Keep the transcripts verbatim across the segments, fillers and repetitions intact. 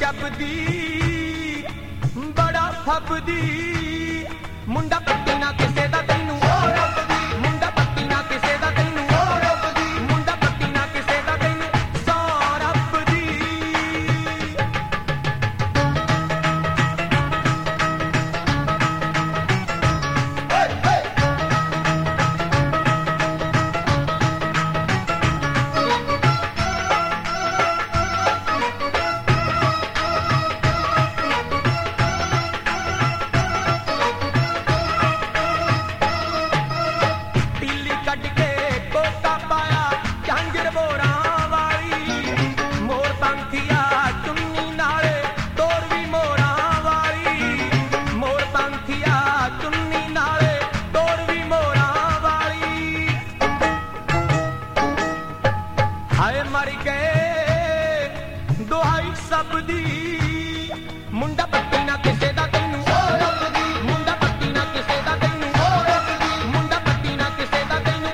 ਜਪਦੀ ਬੜਾ ਫੱਬਦੀ ਮੁੰਡਾ ਪੱਟੀ ਨਾ ਕਿਸੇ ਦਾ ਤੈਨੂੰ ਮੁੰਡਾ ਪੱਟੀ ਨਾ ਕਿਸੇ ਦਾ ਤੈਨੂੰ ਮੁੰਡਾ ਪੱਟੀ ਨਾ ਕਿਸੇ ਦਾ ਤੈਨੂੰ ਸੌ ਰੱਬ ਦੀ ਕੱਢ ਕੇ ਕੋਟਾ ਪਾਇਆ ਝਾਂਜਰ ਬੋਰਾਂ ਵਾਲੀ ਮੋਰ ਪੰਖੀਆ ਚੁੰਨੀ ਨਾਲੇ ਤੋਰ ਵੀ ਮੋਰਾਂ ਵਾਲੀ ਮੋਰ ਪੰਖੀਆ ਚੁੰਨੀ ਨਾਲੇ ਤੋਰ ਵੀ ਮੋਰਾਂ ਵਾਲੀ ਹਾਏ ਮਰ ਗਏ ਦੁਹਾਈ ਸਭ ਦੀ ਮੁੰਡਾ ਪੱਟੀ ਨਾ ਕਿਸੇ ਦਾ ਤੈਨੂੰ ਮੁੰਡਾ ਪੱਟੀ ਨਾ ਕਿਸੇ ਦਾ ਤੈਨੂੰ ਮੁੰਡਾ ਪੱਟੀ ਨਾ ਕਿਸੇ ਦਾ ਤੈਨੂੰ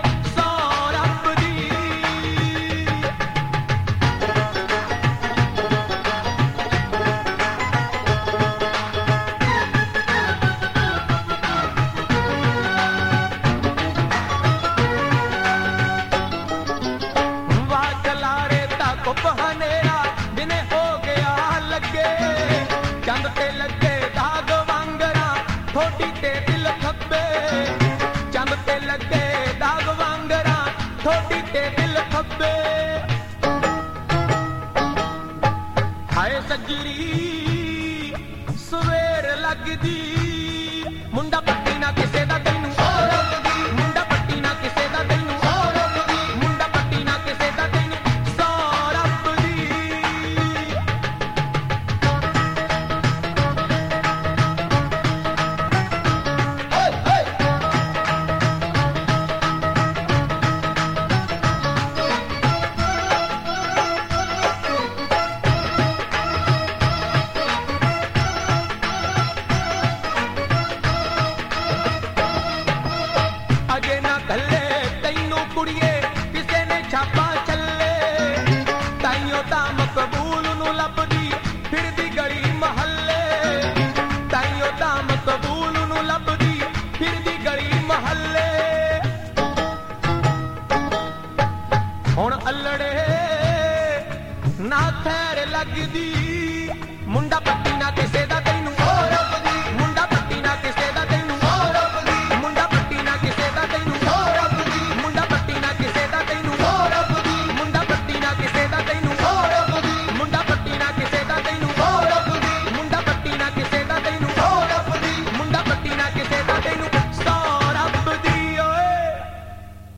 ਹਨੇਰਾ ਦਿਨੇ ਹੋ ਗਿਆ ਲੱਗੇ ਚੰਦ ਤੇ ਲੱਗੇ ਦਾਗ ਵਾਂਗਰਾਂ ਥੋੜੀ ਤੇ ਦਿਲ ਖੱਬੇ ਚੰਦ ਤੇ ਲੱਗੇ ਦਾਗ ਵਾਂਗਰਾਂ ਥੋੜੀ ਤੇ ਦਿਲ ਖੱਬੇ ਹਾਏ ਸੱਜਰੀ ਸਵੇਰ ਲੱਗਦੀ ਮੁੰਡਾ ਪੱਟੀ ਨਾ ਕਿਸੇ ਦਾ ਤੈਨੂੰ ਮੁੰਡਾ ਪੱਟੀ ਨਾ ਕਿਸੇ ਦਾ ਤੈਨੂੰ ਮੁੰਡਾ ਪੱਟੀ ਨਾ ਕਿਸੇ ਦਾ ਤੈਨੂੰ ਅਜੇ ਨਾ ਕੱਲੇ ਤੈਨੂੰ ਕੁੜੀਏ ਕਿਸੇ ਨੇ ਛਾਪਾ ਚੱਲੇ ਤਾਈਓ ਤਾਂ ਮਕਬੂਲ ਨੂੰ ਲੱਭਦੀ ਫਿਰਦੀ ਗਲੀ ਮਹੱਲੇ ਤਾਈਓ ਤਾਂ ਮਕਬੂਲ ਨੂੰ ਲੱਭਦੀ ਫਿਰਦੀ ਗਲੀ ਮਹੱਲੇ ਹੁਣ ਅਲੜੇ ਨਾ ਥੈਰ ਲੱਗਦੀ ਮੁੰਡਾ ਪੱਟੀ